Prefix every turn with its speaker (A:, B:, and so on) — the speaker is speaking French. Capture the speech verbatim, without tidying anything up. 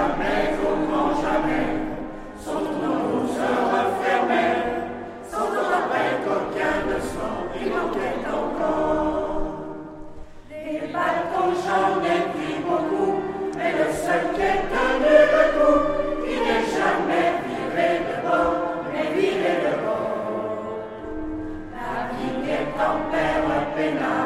A: jamais, au grand jamais, sont nos se refermait, sans qu'on rappelle qu'aucun de sang il manquait encore. Les bâtons, j'en ai pris beaucoup, mais le seul qui est tenu le coup, il n'est jamais viré de bord, mais viré de bord. La vie est en père pénal.